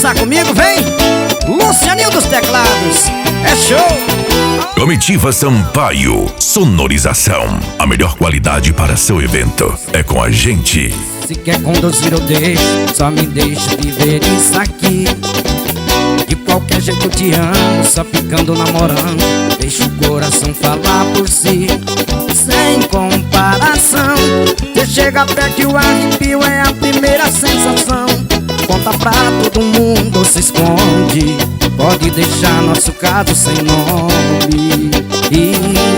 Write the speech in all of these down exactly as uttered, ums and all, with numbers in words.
dançar comigo, vem! Lucianinho dos teclados, é show! Comitiva Sampaio, sonorização. A melhor qualidade para seu evento é com a gente. Se quer conduzir eu deixo, só me deixa viver isso aqui. De qualquer jeito eu te amo, só ficando namorando. Deixa o coração falar por si, sem comparação. Você chega perto e o arrepio é a primeira sensação. Conta pra todo mundo, se esconde. Pode deixar nosso caso sem nome. E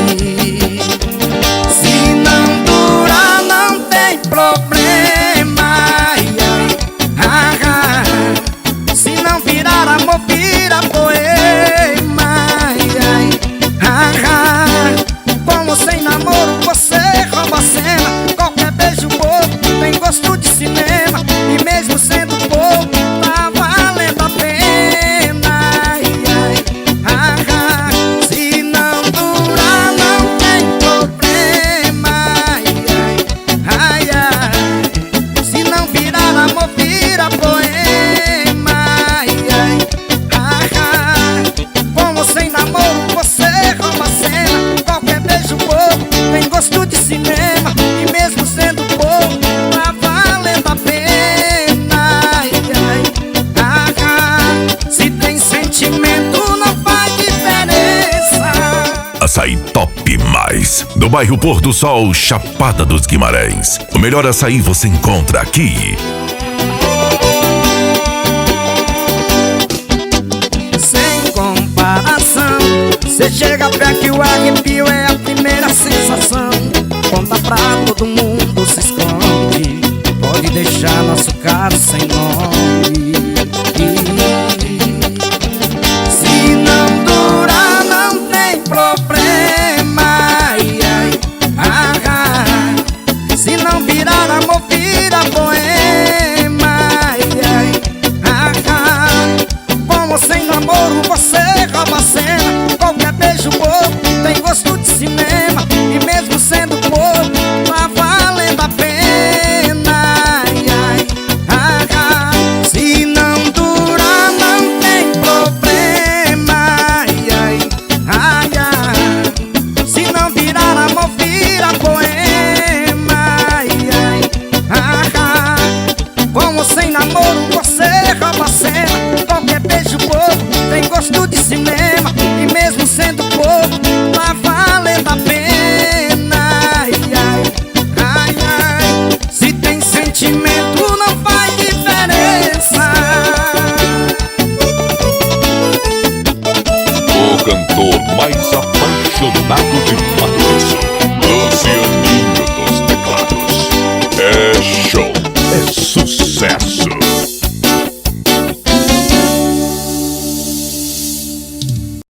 se não durar, não tem problema. Ai, ai, ah, ah. Se não virar amor, vira poema. Ai, ai, ah, ah. Como sem namoro, você rouba a cena. Qualquer beijo bobo tem gosto de cinema. E mesmo sendo pouco, tá valendo a pena. Ai, ai, ah, ah. Se não durar, não tem problema. Ai, ai, ai, ai. Se não virar amor, vira poema. Ai, ai, ah, ah. Como sem namoro, você rouba a cena. Qualquer beijo bobo tem gosto de cinema. E mesmo sendo pouco, tá valendo a pena. Ai, ai, ah, ah. Se tem sentimento, não faz diferença. Açaí Top Mais, do bairro Pôr do Sol, Chapada dos Guimarães. O melhor açaí você encontra aqui. Sem comparação, cê chega perto e o arrepio é a primeira sensação. Conta pra todo mundo, se esconde. Pode deixar nosso caso sem nome. Se não durar, não tem problema. Ai, ai, ah, ah. Se não virar amor, vira poema. Ai, ai, ah, ah. Como sem namoro, você rouba a cena. Qualquer beijo bobo tem gosto de cinema. E mesmo sendo pouco, tá valendo a pena. Ai, ai, ah, ah. Se não durar, não tem problema. Ai, ai, ai, ai. Se não virar amor, vira poema. Ai, ai, ah, ah. Como sem namoro, você rouba a cena. Qualquer beijo bobo tem gosto de cinema. E mesmo sendo pouco, tá valendo a pena. Ai, ai, ai, ai. Se tem sentimento, não faz diferença. O cantor mais apaixonado de Mato Grosso, Lucianinho dos teclados. É show, é sucesso.